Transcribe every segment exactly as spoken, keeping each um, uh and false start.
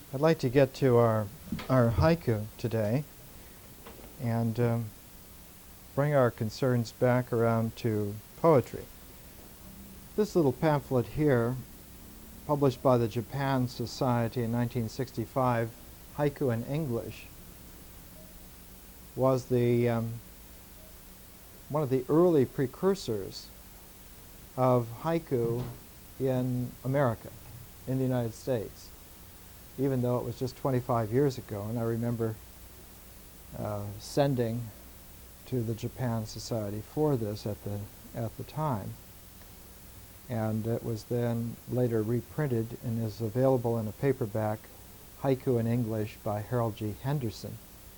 I'd like to get to our, our haiku today and um, bring our concerns back around to poetry. This little pamphlet here, published by the Japan Society in nineteen sixty-five, Haiku in English, was the um, one of the early precursors of haiku in America, in the United States, even though it was just twenty-five years ago. And I remember uh, sending to the Japan Society for this at the, at the time. And it was then later reprinted and is available in a paperback, Haiku in English by Harold G. Henderson.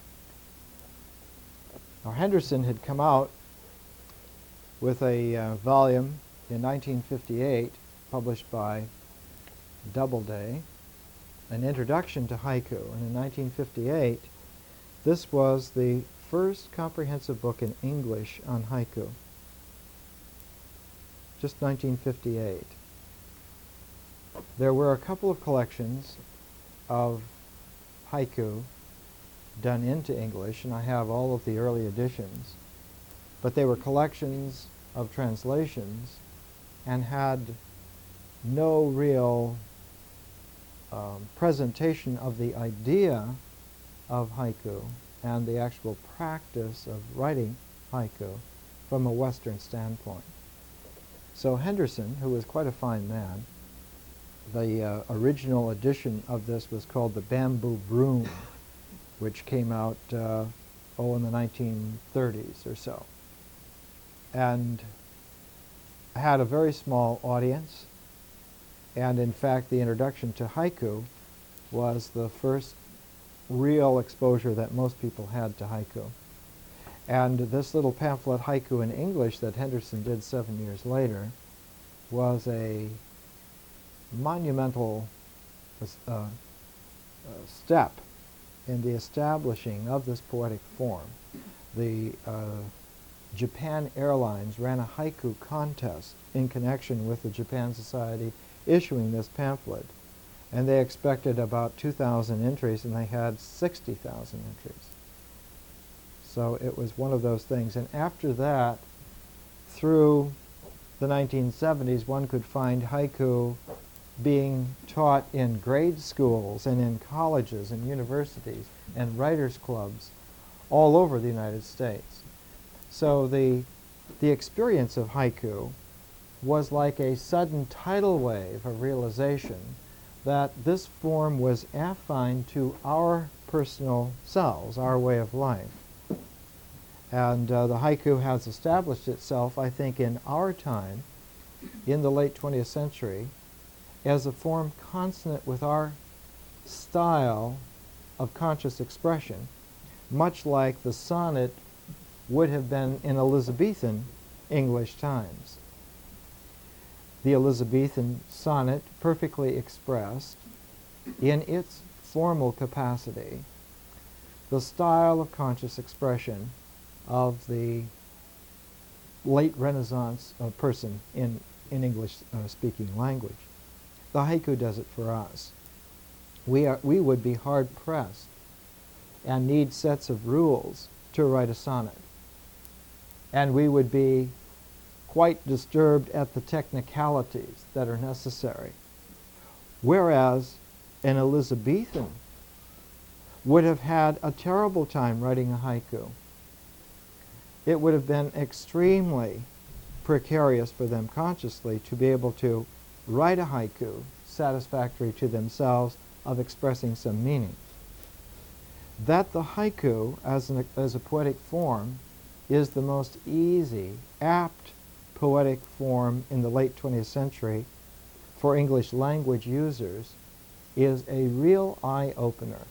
Now, Henderson had come out with a uh, volume in nineteen fifty-eight, published by Doubleday, an introduction to haiku. And in nineteen fifty-eight, this was the first comprehensive book in English on haiku. Just nineteen fifty-eight. There were a couple of collections of haiku done into English, and I have all of the early editions, but they were collections of translations and had no real um, presentation of the idea of haiku and the actual practice of writing haiku from a Western standpoint. So Henderson, who was quite a fine man, the uh, original edition of this was called The Bamboo Broom, which came out, uh, oh, in the nineteen thirties or so, and had a very small audience. And in fact, the introduction to haiku was the first real exposure that most people had to haiku. And this little pamphlet, Haiku in English, that Henderson did seven years later, was a monumental uh, uh, step in the establishing of this poetic form. The uh, Japan Airlines ran a haiku contest in connection with the Japan Society issuing this pamphlet, and they expected about two thousand entries, and they had sixty thousand entries. So it was one of those things. And after that, through the nineteen seventies, one could find haiku being taught in grade schools and in colleges and universities and writers' clubs all over the United States. So the, the experience of haiku was like a sudden tidal wave of realization that this form was affine to our personal selves, our way of life. And uh, the haiku has established itself, I think, in our time, in the late twentieth century, as a form consonant with our style of conscious expression, much like the sonnet would have been in Elizabethan English times. The Elizabethan sonnet perfectly expressed, in its formal capacity, the style of conscious expression of the late Renaissance uh, person in, in English-speaking uh, language. The haiku does it for us. We, are, we would be hard-pressed and need sets of rules to write a sonnet. And we would be quite disturbed at the technicalities that are necessary. Whereas an Elizabethan would have had a terrible time writing a haiku. It would have been extremely precarious for them consciously to be able to write a haiku satisfactory to themselves of expressing some meaning. That the haiku as, an, as a poetic form is the most easy, apt poetic form in the late twentieth century for English language users is a real eye-opener.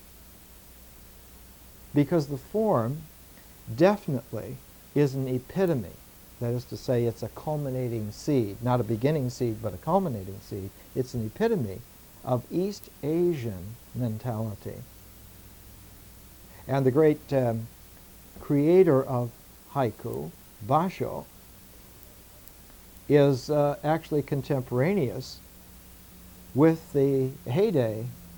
Because the form definitely is an epitome. That is to say, it's a culminating seed, not a beginning seed, but a culminating seed. It's an epitome of East Asian mentality. And the great um, creator of haiku, Basho, is uh, actually contemporaneous with the heyday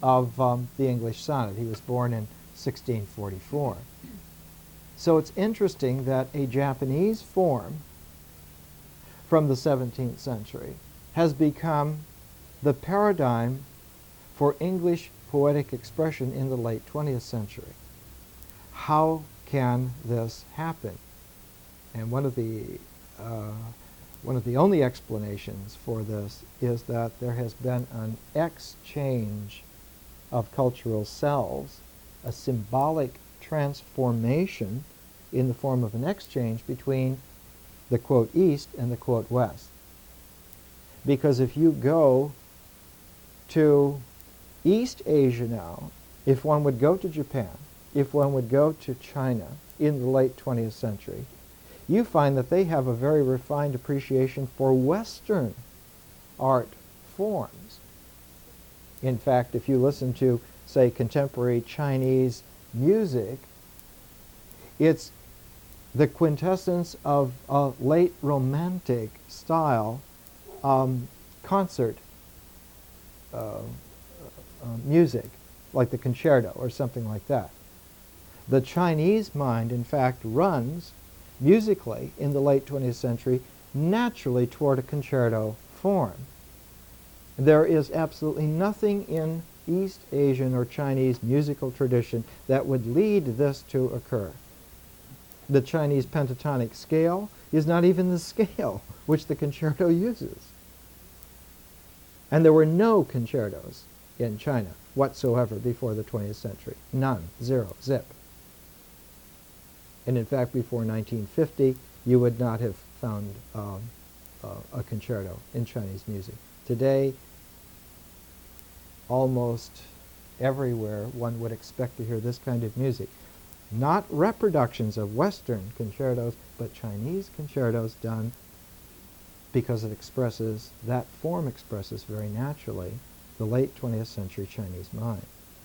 of um, the English sonnet. He was born in sixteen forty-four. So it's interesting that a Japanese form from the seventeenth century has become the paradigm for English poetic expression in the late twentieth century. How can this happen? And one of the uh, one of the only explanations for this is that there has been an exchange of cultural selves, a symbolic transformation in the form of an exchange between the quote East and the quote West. Because if you go to East Asia now, if one would go to Japan, if one would go to China in the late twentieth century, you find that they have a very refined appreciation for Western art forms. In fact, if you listen to, say, contemporary Chinese music, it's the quintessence of a late Romantic style um, concert uh, uh, music, like the concerto or something like that. The Chinese mind, in fact, runs musically in the late twentieth century naturally toward a concerto form. There is absolutely nothing in East Asian or Chinese musical tradition that would lead this to occur. The Chinese pentatonic scale is not even the scale which the concerto uses. And there were no concertos in China whatsoever before the twentieth century. None. Zero. Zip. And in fact, before nineteen fifty, you would not have found um, uh, a concerto in Chinese music. Today, almost everywhere one would expect to hear this kind of music. Not reproductions of Western concertos, but Chinese concertos done because it expresses, that form expresses very naturally the late twentieth century Chinese mind.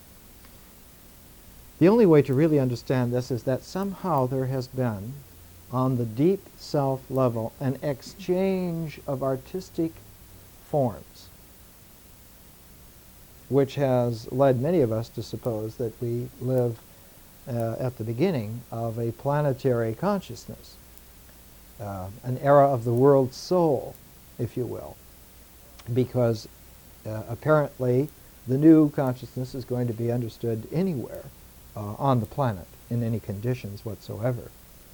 The only way to really understand this is that somehow there has been, on the deep self level, an exchange of artistic forms, which has led many of us to suppose that we live uh, at the beginning of a planetary consciousness, uh, an era of the world soul, if you will, because uh, apparently the new consciousness is going to be understood anywhere uh, on the planet in any conditions whatsoever.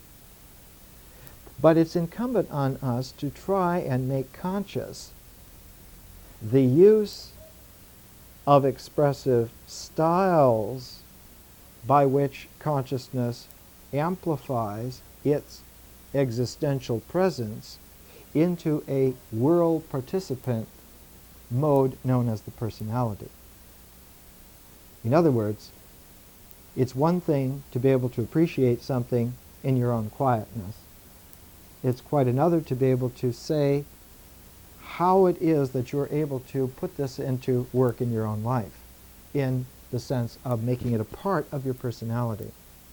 But it's incumbent on us to try and make conscious the use of expressive styles by which consciousness amplifies its existential presence into a world participant mode known as the personality. In other words, it's one thing to be able to appreciate something in your own quietness. It's quite another to be able to say how it is that you're able to put this into work in your own life, in the sense of making it a part of your personality.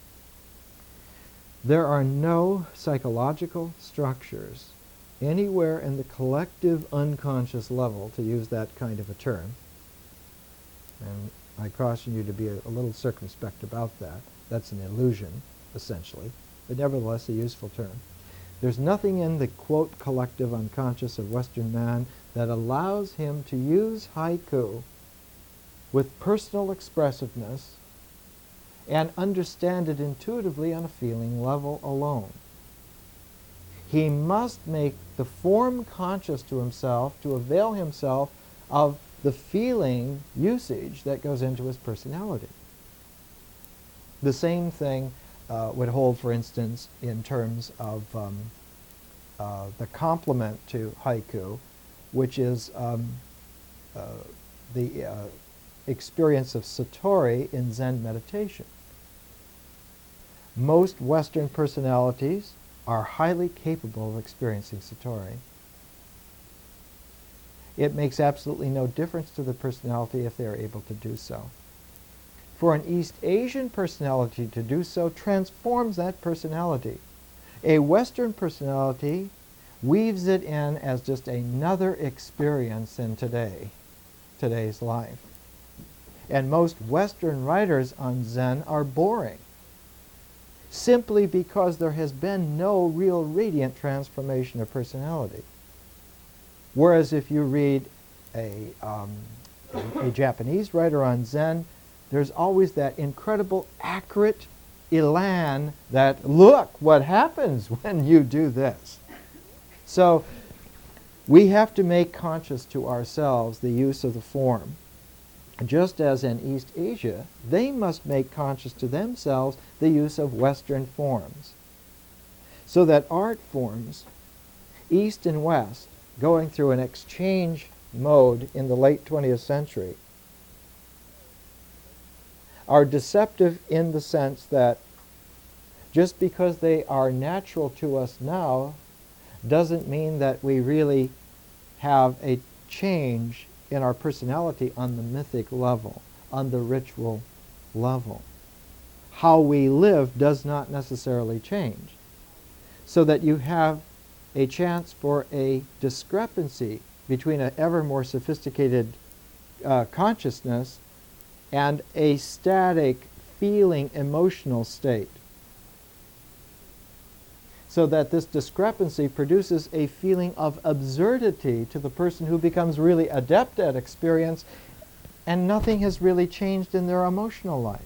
There are no psychological structures anywhere in the collective unconscious level, to use that kind of a term, and I caution you to be a, a little circumspect about that. That's an illusion, essentially, but nevertheless a useful term. There's nothing in the, quote, collective unconscious of Western man that allows him to use haiku with personal expressiveness and understand it intuitively on a feeling level alone. He must make the form conscious to himself to avail himself of the feeling usage that goes into his personality. The same thing uh, would hold, for instance, in terms of um, uh, the complement to haiku, which is um, uh, the uh, experience of satori in Zen meditation. Most Western personalities are highly capable of experiencing satori. It makes absolutely no difference to the personality if they are able to do so. For an East Asian personality to do so transforms that personality. A Western personality weaves it in as just another experience in today, today's life. and most Western writers on Zen are boring, simply because there has been no real radiant transformation of personality. Whereas if you read a, um, a, a Japanese writer on Zen, there's always that incredible accurate elan that, look what happens when you do this. So we have to make conscious to ourselves the use of the form. Just as in East Asia, they must make conscious to themselves the use of Western forms. So that art forms, East and West, going through an exchange mode in the late twentieth century, are deceptive in the sense that just because they are natural to us now doesn't mean that we really have a change in our personality on the mythic level, on the ritual level. How we live does not necessarily change. So that you have a chance for a discrepancy between an ever more sophisticated uh, consciousness and a static feeling emotional state. So that this discrepancy produces a feeling of absurdity to the person who becomes really adept at experience, and nothing has really changed in their emotional life.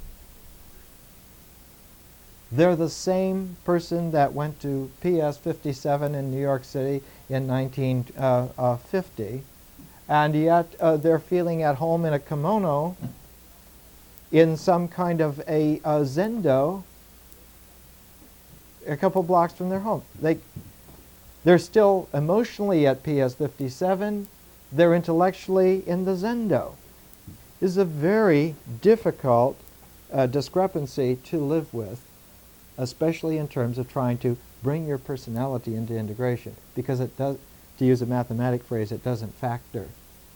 They're the same person that went to P S fifty-seven in New York City in nineteen fifty, and yet uh, they're feeling at home in a kimono in some kind of a, a zendo a couple blocks from their home. They, they're still emotionally at P S fifty-seven, they're intellectually in the zendo. This is a very difficult uh, discrepancy to live with, especially in terms of trying to bring your personality into integration, because it does, to use a mathematic phrase, it doesn't factor.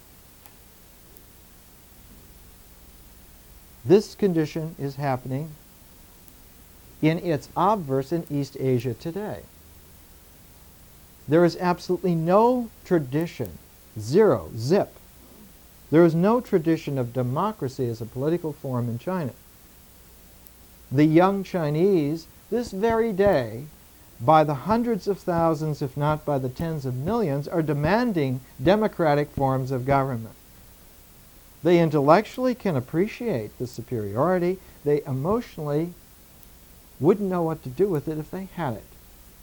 This condition is happening in its obverse in East Asia today. There is absolutely no tradition, zero, zip. There is no tradition of democracy as a political form in China. The young Chinese, this very day, by the hundreds of thousands, if not by the tens of millions, are demanding democratic forms of government. They intellectually can appreciate the superiority. They emotionally wouldn't know what to do with it if they had it.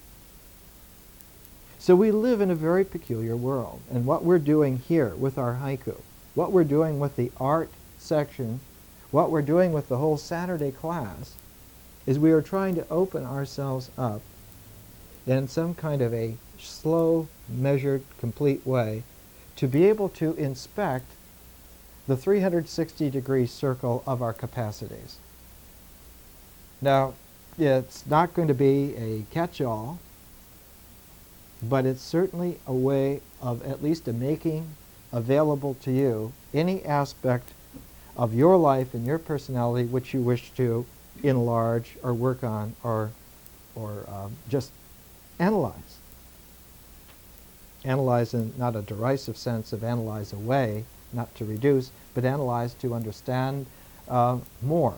So we live in a very peculiar world. And what we're doing here with our haiku, what we're doing with the art section, what we're doing with the whole Saturday class, is we are trying to open ourselves up in some kind of a slow, measured, complete way to be able to inspect the three hundred sixty degree circle of our capacities. Now, it's not going to be a catch-all, but it's certainly a way of at least a making available to you any aspect of your life and your personality which you wish to enlarge or work on or, or um, just analyze. Analyze in not a derisive sense of analyze away, not to reduce, but analyze to understand uh, more.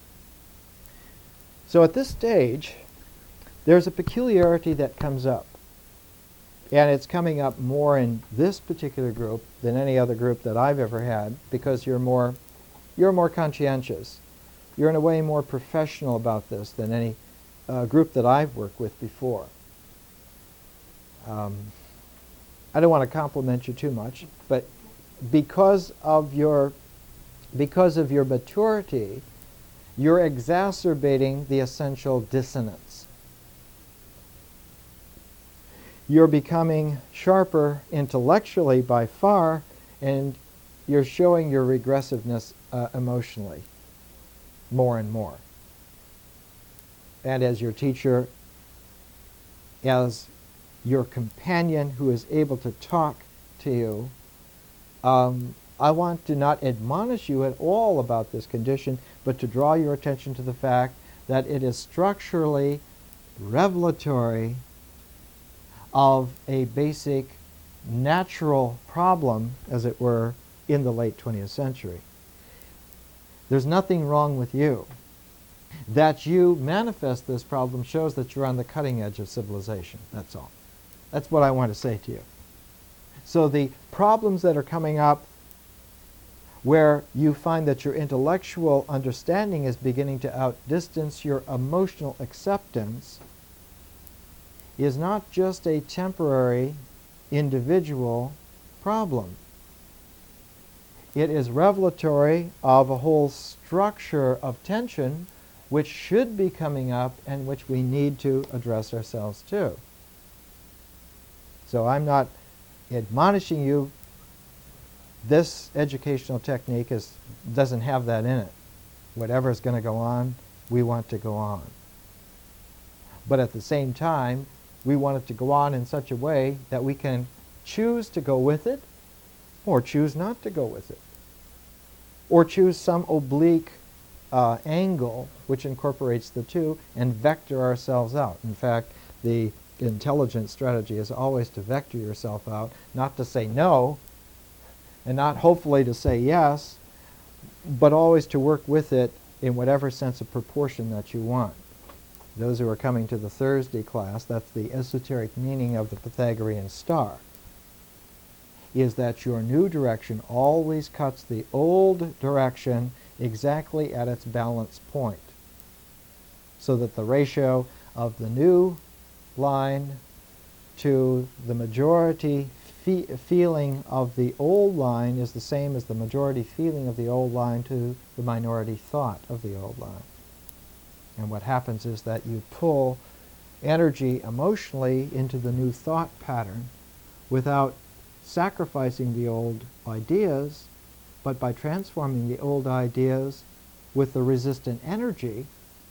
So at this stage, there's a peculiarity that comes up. And it's coming up more in this particular group than any other group that I've ever had, because you're more, you're more conscientious. You're in a way more professional about this than any uh, group that I've worked with before. Um, I don't want to compliment you too much, but because of your, because of your maturity, you're exacerbating the essential dissonance. You're becoming sharper intellectually by far, and you're showing your regressiveness uh, emotionally more and more. And as your teacher, as your companion who is able to talk to you, um, I want to not admonish you at all about this condition, but to draw your attention to the fact that it is structurally revelatory of a basic natural problem, as it were, in the late twentieth century. There's nothing wrong with you. That you manifest this problem shows that you're on the cutting edge of civilization. That's all. That's what I want to say to you. So the problems that are coming up where you find that your intellectual understanding is beginning to outdistance your emotional acceptance is not just a temporary individual problem. It is revelatory of a whole structure of tension which should be coming up and which we need to address ourselves to. So I'm not admonishing you. This educational technique is, doesn't have that in it. Whatever is going to go on, we want to go on. But at the same time, we want it to go on in such a way that we can choose to go with it or choose not to go with it. Or choose some oblique uh, angle which incorporates the two and vector ourselves out. In fact, the intelligent strategy is always to vector yourself out, not to say no, and not hopefully to say yes, but always to work with it in whatever sense of proportion that you want. Those who are coming to the Thursday class, that's the esoteric meaning of the Pythagorean star, is that your new direction always cuts the old direction exactly at its balance point, so that the ratio of the new line to the majority fe feeling of the old line is the same as the majority feeling of the old line to the minority thought of the old line. And what happens is that you pull energy emotionally into the new thought pattern without sacrificing the old ideas, but by transforming the old ideas with the resistant energy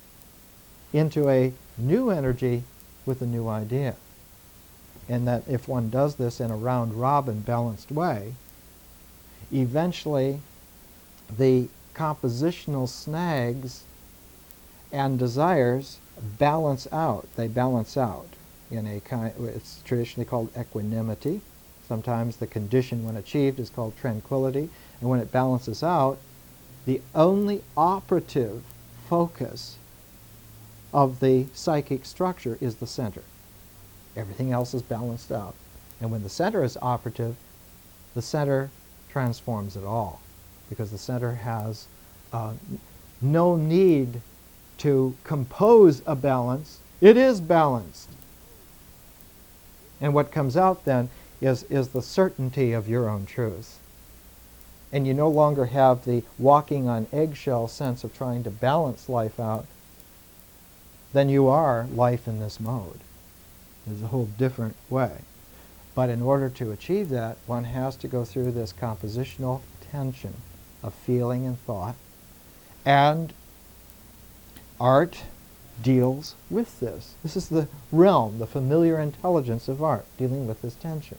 into a new energy with a new idea. And that if one does this in a round-robin balanced way, eventually the compositional snags and desires balance out. They balance out in a kind, it's traditionally called equanimity. Sometimes the condition when achieved is called tranquility. And when it balances out, the only operative focus of the psychic structure is the center. Everything else is balanced out. And when the center is operative, the center transforms it all, because the center has uh, no need to compose a balance. It is balanced. And what comes out then is, is the certainty of your own truth. And you no longer have the walking on eggshell sense of trying to balance life out. Then you are life in this mode. There's a whole different way. But in order to achieve that, one has to go through this compositional tension of feeling and thought. And art deals with this. This is the realm, the familiar intelligence of art, dealing with this tension.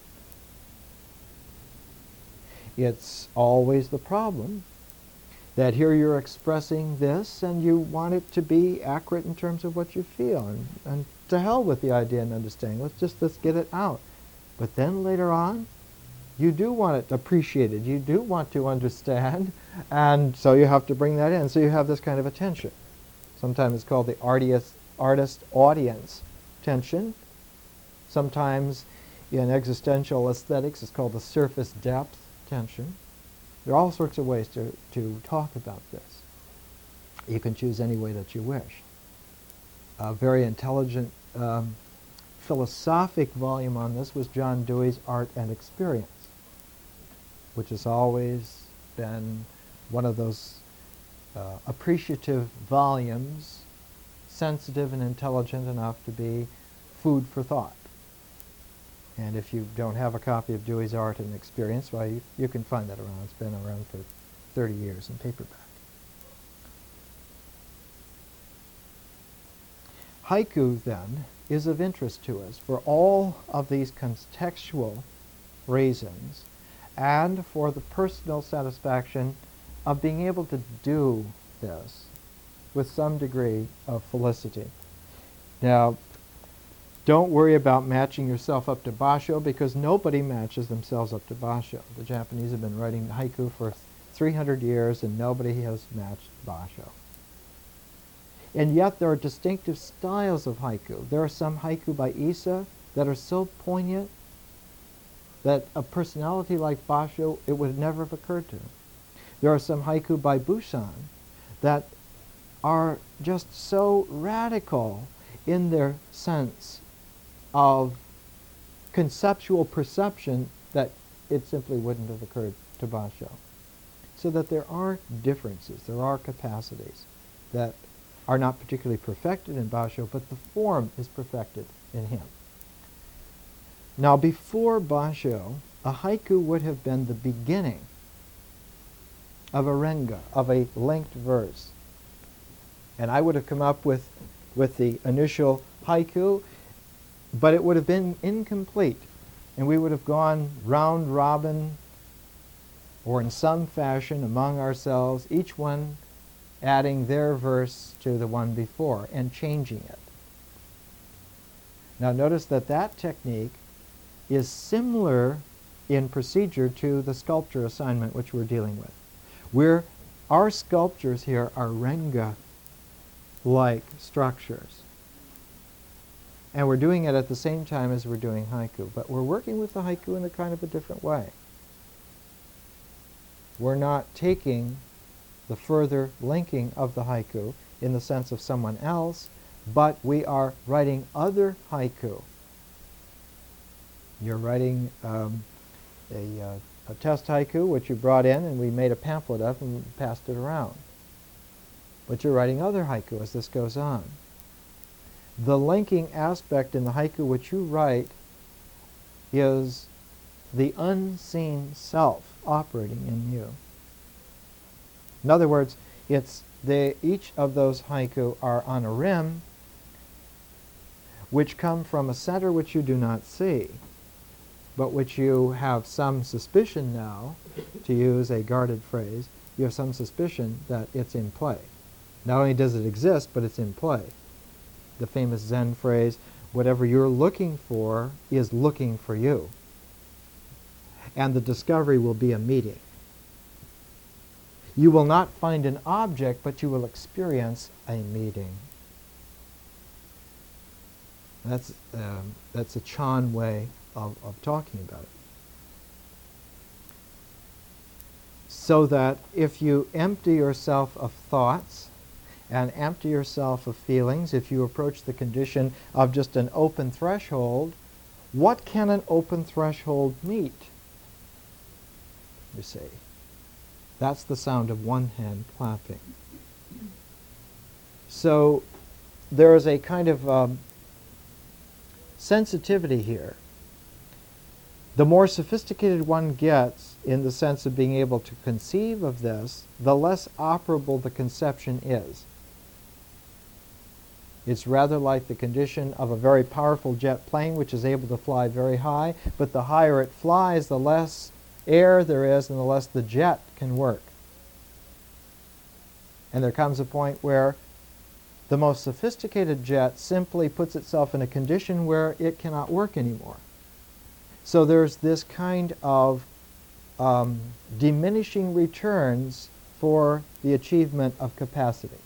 It's always the problem that here you're expressing this and you want it to be accurate in terms of what you feel. And, and to hell with the idea and understanding. Let's just let's get it out. But then later on, you do want it appreciated. You do want to understand. And so you have to bring that in. So you have this kind of a tension. Sometimes it's called the artist, artist-audience tension. Sometimes in existential aesthetics it's called the surface depth tension. There are all sorts of ways to, to talk about this. You can choose any way that you wish. A very intelligent um, philosophic volume on this was John Dewey's Art and Experience, which has always been one of those uh, appreciative volumes, sensitive and intelligent enough to be food for thought. And if you don't have a copy of Dewey's Art and Experience, well, you, you can find that around. It's been around for thirty years in paperback. Haiku, then, is of interest to us for all of these contextual reasons and for the personal satisfaction of being able to do this with some degree of felicity. Now, don't worry about matching yourself up to Basho, because nobody matches themselves up to Basho. The Japanese have been writing haiku for three hundred years and nobody has matched Basho. And yet there are distinctive styles of haiku. There are some haiku by Issa that are so poignant that a personality like Basho, it would never have occurred to him. There are some haiku by Busan that are just so radical in their sense of conceptual perception that it simply wouldn't have occurred to Basho. So that there are differences, there are capacities that are not particularly perfected in Basho, but the form is perfected in him. Now, before Basho, a haiku would have been the beginning of a renga, of a linked verse. And I would have come up with, with the initial haiku, but it would have been incomplete. And we would have gone round robin, or in some fashion among ourselves, each one adding their verse to the one before and changing it. Now notice that that technique is similar in procedure to the sculpture assignment which we're dealing with. We're, our sculptures here are renga-like structures. And we're doing it at the same time as we're doing haiku, but we're working with the haiku in a kind of a different way. We're not taking the further linking of the haiku in the sense of someone else, but we are writing other haiku. You're writing um, a, uh, a test haiku, which you brought in and we made a pamphlet of and passed it around. But you're writing other haiku as this goes on. The linking aspect in the haiku which you write is the unseen self operating in you. In other words, it's the, each of those haiku are on a rim which come from a center which you do not see, but which you have some suspicion now, to use a guarded phrase, you have some suspicion that it's in play. Not only does it exist, but it's in play. The famous Zen phrase, whatever you're looking for is looking for you. And the discovery will be a meeting. You will not find an object, but you will experience a meeting. That's, um, that's a Chan way of, of talking about it. So that if you empty yourself of thoughts and empty yourself of feelings, if you approach the condition of just an open threshold, what can an open threshold meet? You see. That's the sound of one hand clapping. So there is a kind of um, sensitivity here. The more sophisticated one gets in the sense of being able to conceive of this, the less operable the conception is. It's rather like the condition of a very powerful jet plane which is able to fly very high, but the higher it flies, the less air there is and the less the jet can work. And there comes a point where the most sophisticated jet simply puts itself in a condition where it cannot work anymore. So there's this kind of um, diminishing returns for the achievement of capacity.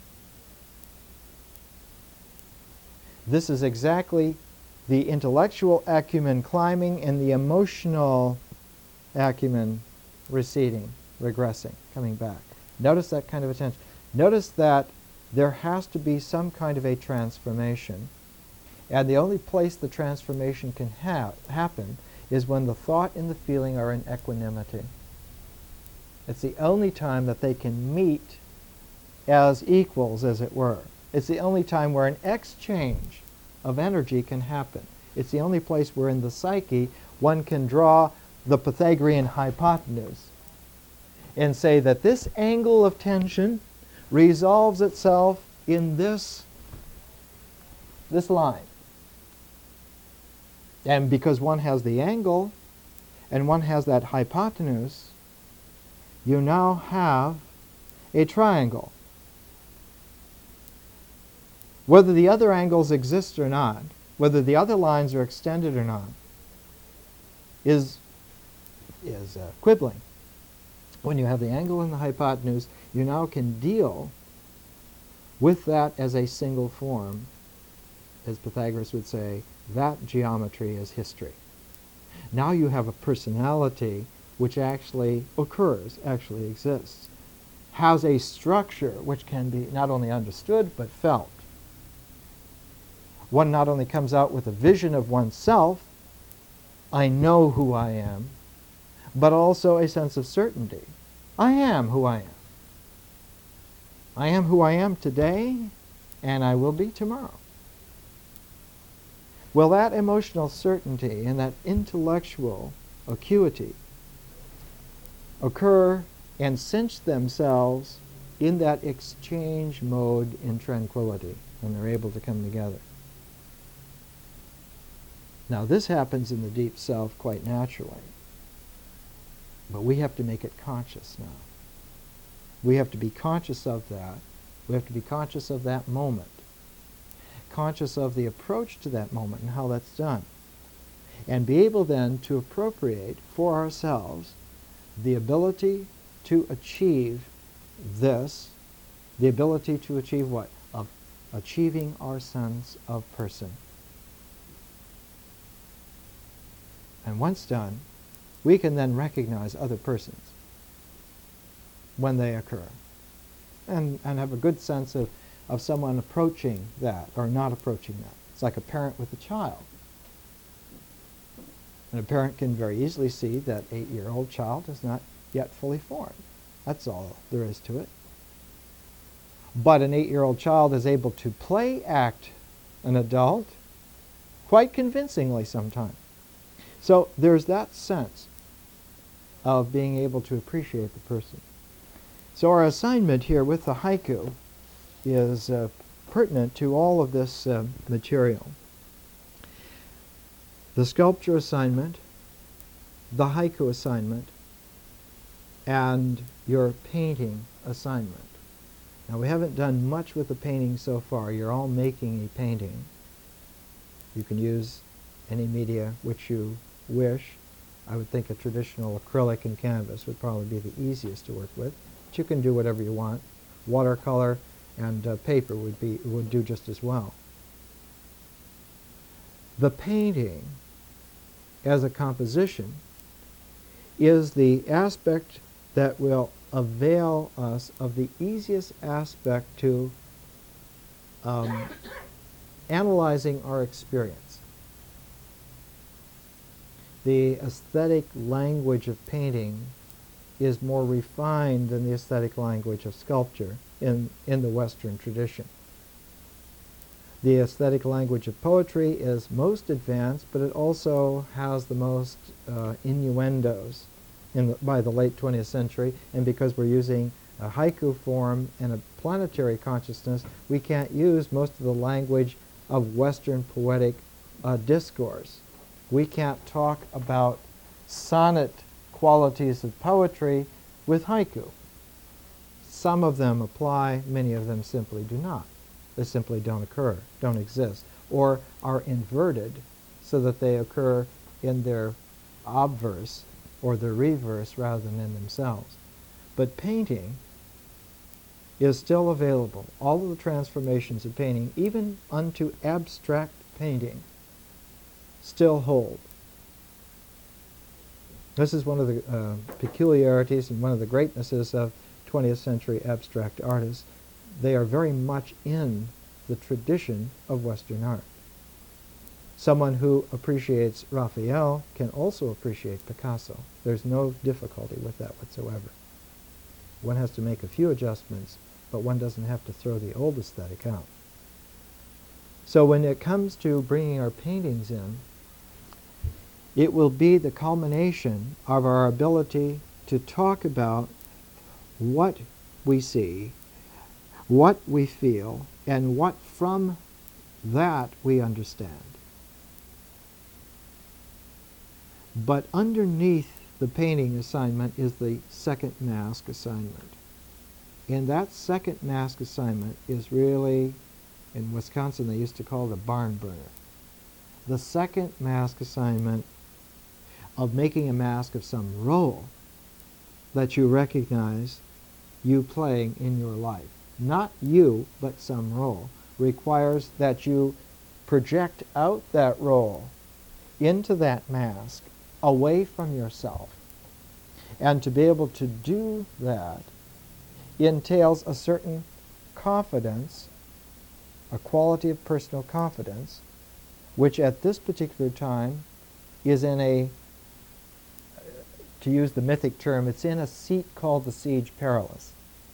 This is exactly the intellectual acumen climbing and the emotional acumen receding, regressing, coming back. Notice that kind of attention. Notice that there has to be some kind of a transformation, and the only place the transformation can ha happen is when the thought and the feeling are in equanimity. It's the only time that they can meet as equals, as it were. It's the only time where an exchange of energy can happen. It's the only place where in the psyche one can draw the Pythagorean hypotenuse and say that this angle of tension resolves itself in this, this line. And because one has the angle and one has that hypotenuse, you now have a triangle. Whether the other angles exist or not, whether the other lines are extended or not, is, is uh, quibbling. When you have the angle and the hypotenuse, you now can deal with that as a single form. As Pythagoras would say, that geometry is history. Now you have a personality which actually occurs, actually exists, has a structure which can be not only understood but felt. One not only comes out with a vision of oneself, I know who I am, but also a sense of certainty. I am who I am. I am who I am today, and I will be tomorrow. Will that emotional certainty and that intellectual acuity occur and cinch themselves in that exchange mode in tranquility when they're able to come together? Now, this happens in the deep self quite naturally, but we have to make it conscious now. We have to be conscious of that. We have to be conscious of that moment, conscious of the approach to that moment and how that's done, and be able then to appropriate for ourselves the ability to achieve this, the ability to achieve what? Of achieving our sense of person. And once done, we can then recognize other persons when they occur, and, and have a good sense of, of someone approaching that or not approaching that. It's like a parent with a child. And a parent can very easily see that eight-year-old child is not yet fully formed. That's all there is to it. But an eight-year-old child is able to play act an adult quite convincingly sometimes. So there's that sense of being able to appreciate the person. So our assignment here with the haiku is uh, pertinent to all of this uh, material. The sculpture assignment, the haiku assignment, and your painting assignment. Now, we haven't done much with the painting so far. You're all making a painting. You can use any media which you wish. I would think a traditional acrylic and canvas would probably be the easiest to work with. But you can do whatever you want. Watercolor and uh, paper would be would do just as well. The painting as a composition is the aspect that will avail us of the easiest aspect to um, analyzing our experience. The aesthetic language of painting is more refined than the aesthetic language of sculpture in, in the Western tradition. The aesthetic language of poetry is most advanced, but it also has the most uh, innuendos in the, by the late twentieth century, and because we're using a haiku form and a planetary consciousness, we can't use most of the language of Western poetic uh, discourse. We can't talk about sonnet qualities of poetry with haiku. Some of them apply, many of them simply do not. They simply don't occur, don't exist, or are inverted so that they occur in their obverse or their reverse rather than in themselves. But painting is still available. All of the transformations of painting, even unto abstract painting, still hold. This is one of the uh, peculiarities and one of the greatnesses of twentieth century abstract artists. They are very much in the tradition of Western art. Someone who appreciates Raphael can also appreciate Picasso. There's no difficulty with that whatsoever. One has to make a few adjustments, but one doesn't have to throw the old aesthetic out. So when it comes to bringing our paintings in, it will be the culmination of our ability to talk about what we see, what we feel, and what from that we understand. But underneath the painting assignment is the second mask assignment. And that second mask assignment is really, in Wisconsin they used to call it a barn burner. The second mask assignment of making a mask of some role that you recognize you playing in your life, not you, but some role, requires that you project out that role into that mask, away from yourself. And to be able to do that entails a certain confidence, a quality of personal confidence, which at this particular time is in a, to use the mythic term, it's in a seat called the Siege Perilous.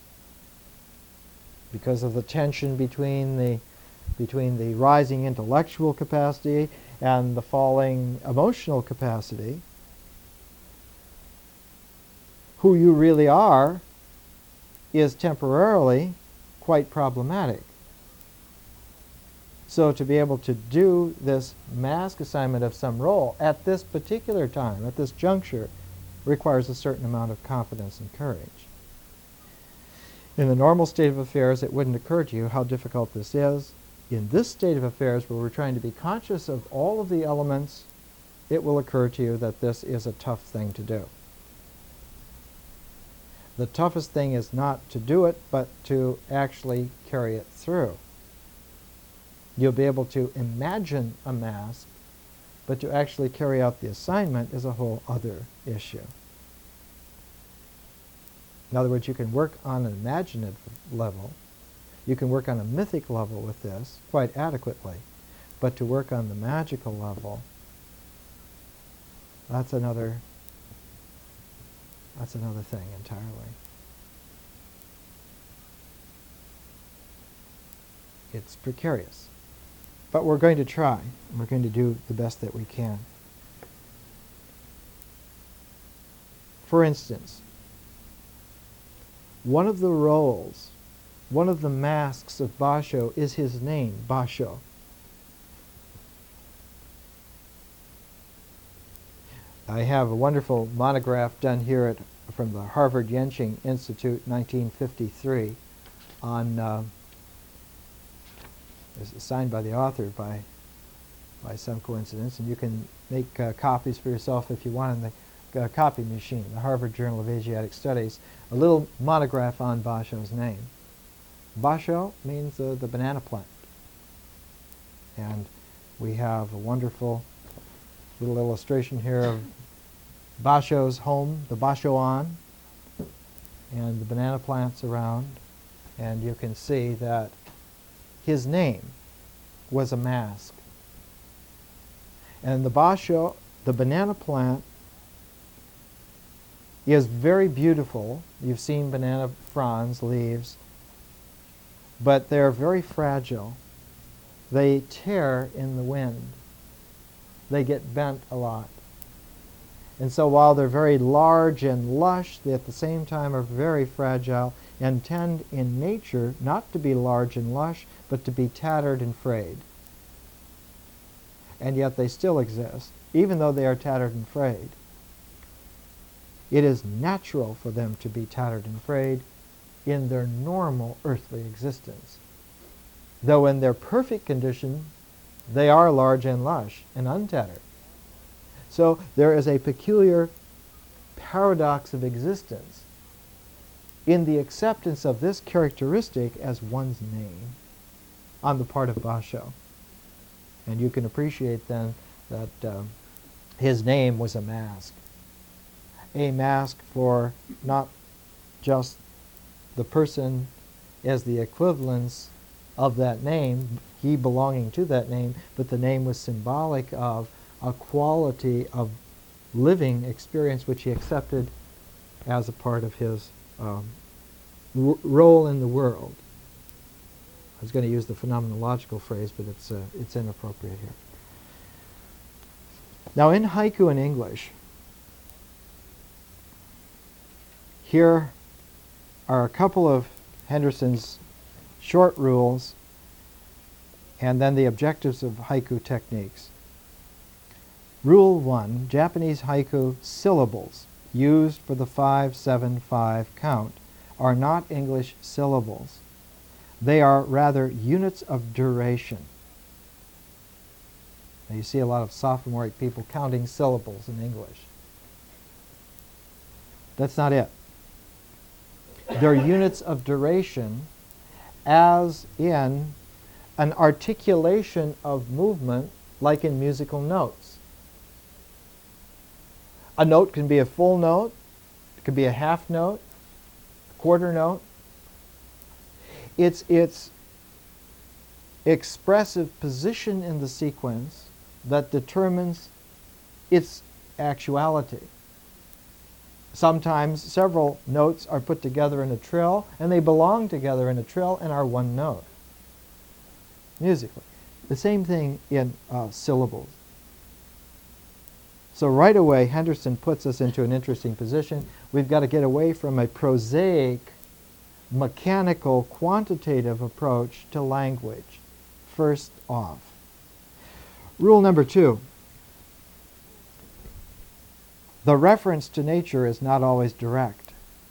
Because of the tension between the, between the rising intellectual capacity and the falling emotional capacity, who you really are is temporarily quite problematic. So to be able to do this mask assignment of some role at this particular time, at this juncture, requires a certain amount of confidence and courage. In the normal state of affairs, it wouldn't occur to you how difficult this is. In this state of affairs, where we're trying to be conscious of all of the elements, it will occur to you that this is a tough thing to do. The toughest thing is not to do it, but to actually carry it through. You'll be able to imagine a mask, but to actually carry out the assignment is a whole other issue. In other words, you can work on an imaginative level, you can work on a mythic level with this quite adequately, but to work on the magical level, that's another That's another thing entirely. It's precarious. But we're going to try. We're going to do the best that we can. For instance, one of the roles, one of the masks of Basho is his name, Basho. I have a wonderful monograph done here at, from the Harvard Yenching Institute, nineteen fifty-three, on, uh, is signed by the author by, by some coincidence, and you can make uh, copies for yourself if you want in the uh, copy machine, the Harvard Journal of Asiatic Studies, a little monograph on Basho's name. Basho means uh, the banana plant. And we have a wonderful little illustration here of Basho's home, the Bashoan, and the banana plants around, and you can see that his name was a mask. And the Basho, the banana plant, is very beautiful. You've seen banana fronds, leaves, but they're very fragile. They tear in the wind. They get bent a lot. And so while they're very large and lush, they at the same time are very fragile and tend in nature not to be large and lush, but to be tattered and frayed. And yet they still exist, even though they are tattered and frayed. It is natural for them to be tattered and frayed in their normal earthly existence. Though in their perfect condition, they are large and lush and untattered. So there is a peculiar paradox of existence in the acceptance of this characteristic as one's name on the part of Basho. And you can appreciate then that um, his name was a mask. A mask for not just the person as the equivalence of that name, he belonging to that name, but the name was symbolic of a quality of living experience which he accepted as a part of his um, w role in the world. I was going to use the phenomenological phrase, but it's, uh, it's inappropriate here. Now in haiku in English, here are a couple of Henderson's short rules and then the objectives of haiku techniques. Rule one, Japanese haiku syllables used for the five seven five count are not English syllables. They are rather units of duration. Now you see a lot of sophomoric people counting syllables in English. That's not it. their units of duration as in an articulation of movement like in musical notes. A note can be a full note, it can be a half note, a quarter note. It's its expressive position in the sequence that determines its actuality. Sometimes several notes are put together in a trill, and they belong together in a trill and are one note musically. The same thing in uh, syllables. So right away, Henderson puts us into an interesting position. We've got to get away from a prosaic, mechanical, quantitative approach to language, first off. Rule number two. The reference to nature is not always direct.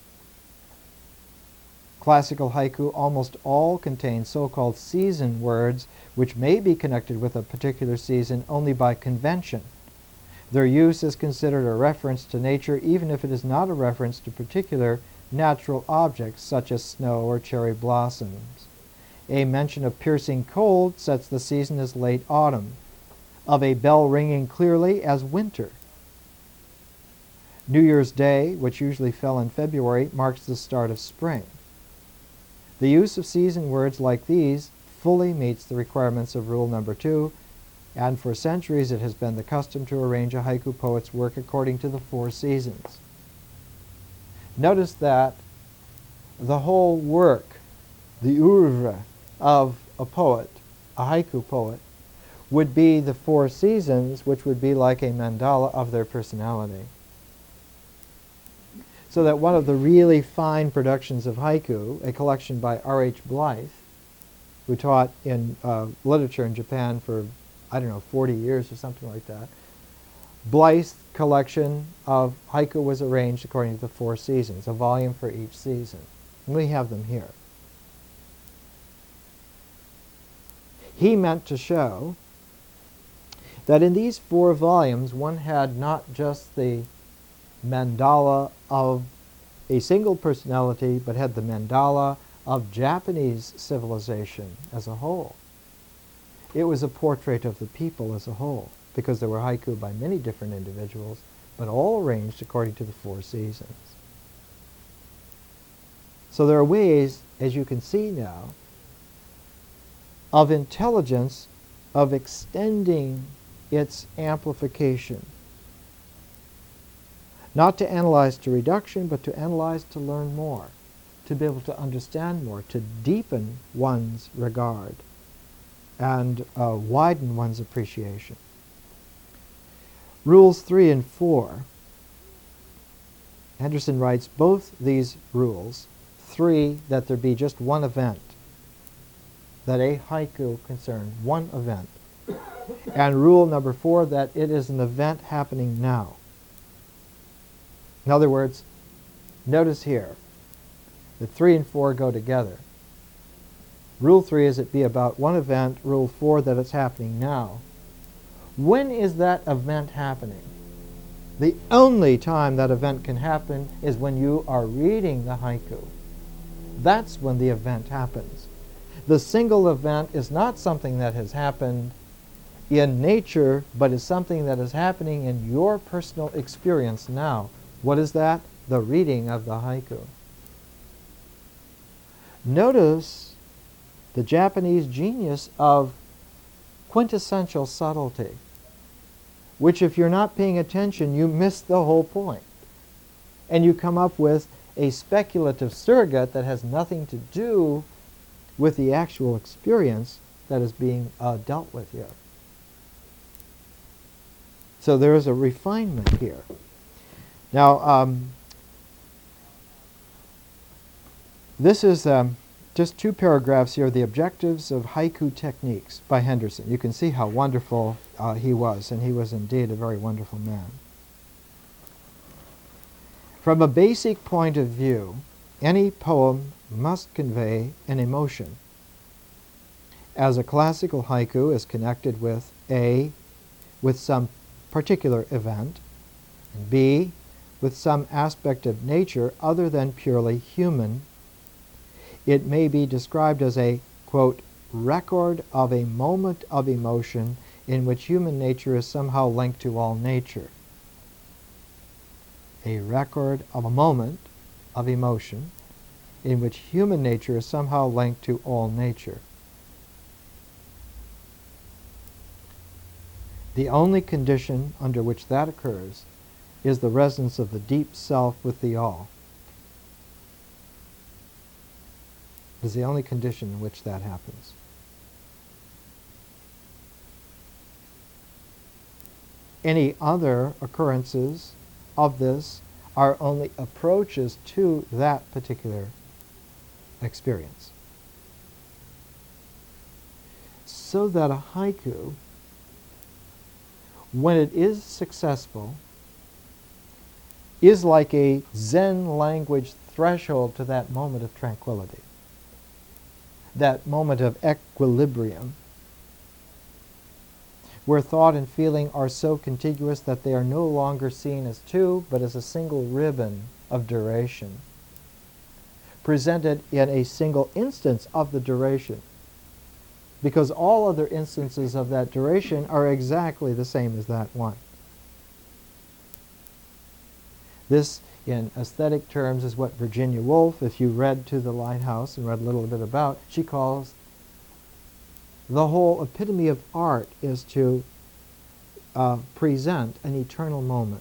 Classical haiku almost all contain so-called season words which may be connected with a particular season only by convention. Their use is considered a reference to nature even if it is not a reference to particular natural objects such as snow or cherry blossoms. A mention of piercing cold sets the season as late autumn, of a bell ringing clearly as winter. New Year's Day, which usually fell in February, marks the start of spring. The use of season words like these fully meets the requirements of rule number two, and for centuries it has been the custom to arrange a haiku poet's work according to the four seasons. Notice that the whole work, the oeuvre of a poet, a haiku poet, would be the four seasons, which would be like a mandala of their personality. So that one of the really fine productions of haiku, a collection by R H Blythe, who taught in uh, literature in Japan for, I don't know, forty years or something like that, Blythe's collection of haiku was arranged according to the four seasons, a volume for each season. And we have them here. He meant to show that in these four volumes one had not just the mandala of a single personality, but had the mandala of Japanese civilization as a whole. It was a portrait of the people as a whole, because there were haiku by many different individuals, but all arranged according to the four seasons. So there are ways, as you can see now, of intelligence, of extending its amplification. Not to analyze to reduction, but to analyze to learn more, to be able to understand more, to deepen one's regard and uh, widen one's appreciation. Rules three and four. Henderson writes both these rules. Three, that there be just one event, that a haiku concern one event. And rule number four, that it is an event happening now. In other words, notice here that three and four go together. Rule three is it be about one event. Rule four, that it's happening now. When is that event happening? The only time that event can happen is when you are reading the haiku. That's when the event happens. The single event is not something that has happened in nature, but is something that is happening in your personal experience now. What is that? The reading of the haiku. Notice the Japanese genius of quintessential subtlety, which if you're not paying attention, you miss the whole point. And you come up with a speculative surrogate that has nothing to do with the actual experience that is being uh, dealt with here. So there is a refinement here. Now, um, this is um, just two paragraphs here, The Objectives of Haiku Techniques by Henderson. You can see how wonderful uh, he was, and he was indeed a very wonderful man. From a basic point of view, any poem must convey an emotion. As a classical haiku is connected with A, with some particular event, and B, with some aspect of nature other than purely human. It may be described as a, quote, record of a moment of emotion in which human nature is somehow linked to all nature. A record of a moment of emotion in which human nature is somehow linked to all nature. The only condition under which that occurs is the resonance of the deep self with the all. It is the only condition in which that happens. Any other occurrences of this are only approaches to that particular experience. So that a haiku, when it is successful, is like a Zen language threshold to that moment of tranquility, that moment of equilibrium, where thought and feeling are so contiguous that they are no longer seen as two, but as a single ribbon of duration, presented in a single instance of the duration, because all other instances of that duration are exactly the same as that one. This, in aesthetic terms, is what Virginia Woolf, if you read To the Lighthouse and read a little bit about, she calls the whole epitome of art is to uh, present an eternal moment.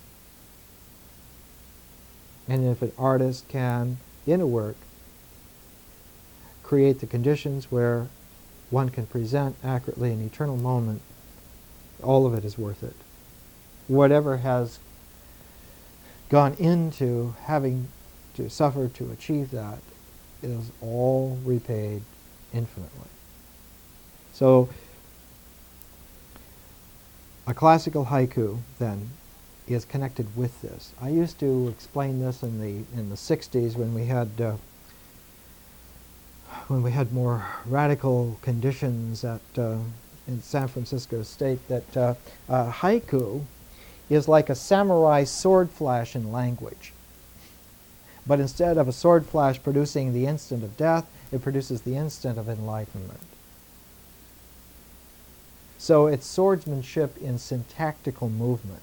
And if an artist can, in a work, create the conditions where one can present accurately an eternal moment, all of it is worth it. Whatever has gone into having to suffer to achieve that is all repaid infinitely. So, a classical haiku, then, is connected with this. I used to explain this in the in the sixties when we had uh, when we had more radical conditions at uh, in San Francisco State. That uh, uh, haiku is like a samurai sword flash in language, but instead of a sword flash producing the instant of death, it produces the instant of enlightenment. So it's swordsmanship in syntactical movement.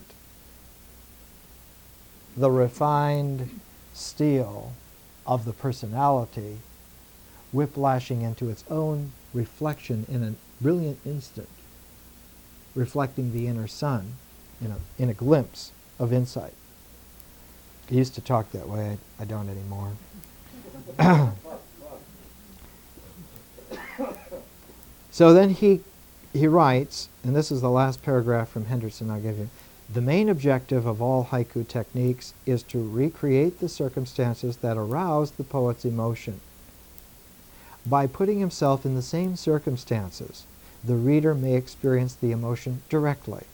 The refined steel of the personality whiplashing into its own reflection in a brilliant instant, reflecting the inner sun in a, in a glimpse of insight. I used to talk that way. I, I don't anymore. So then he He writes, and this is the last paragraph from Henderson I'll give you, the main objective of all haiku techniques is to recreate the circumstances that arouse the poet's emotion. By putting himself in the same circumstances, the reader may experience the emotion directly.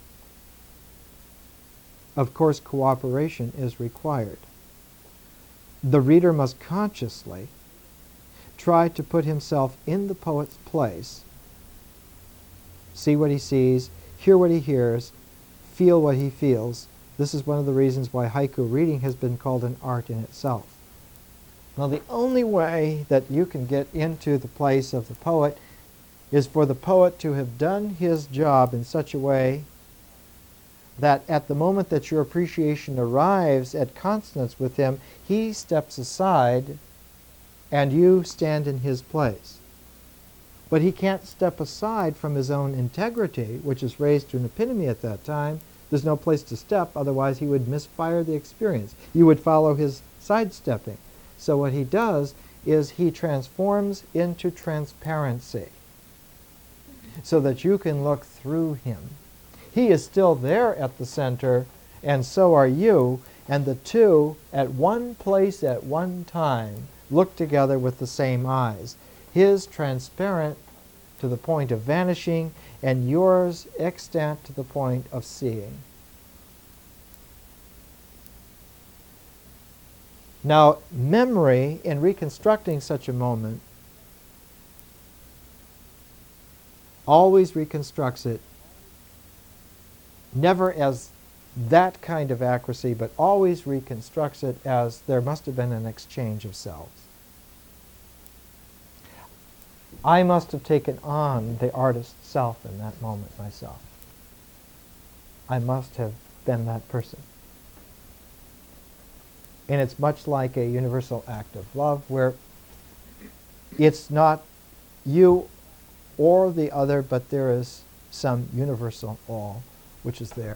Of course, cooperation is required. The reader must consciously try to put himself in the poet's place, see what he sees, hear what he hears, feel what he feels. This is one of the reasons why haiku reading has been called an art in itself. Now, the only way that you can get into the place of the poet is for the poet to have done his job in such a way that at the moment that your appreciation arrives at consonance with him, he steps aside and you stand in his place. But he can't step aside from his own integrity, which is raised to an epitome at that time. There's no place to step, otherwise he would misfire the experience. You would follow his sidestepping. So what he does is he transforms into transparency so that you can look through him. He is still there at the center, and so are you, and the two at one place at one time look together with the same eyes. His transparent to the point of vanishing, and yours extant to the point of seeing. Now, memory, in reconstructing such a moment, always reconstructs it never as that kind of accuracy, but always reconstructs it as there must have been an exchange of selves. I must have taken on the artist's self in that moment myself. I must have been that person. And it's much like a universal act of love, where it's not you or the other, but there is some universal all which is there.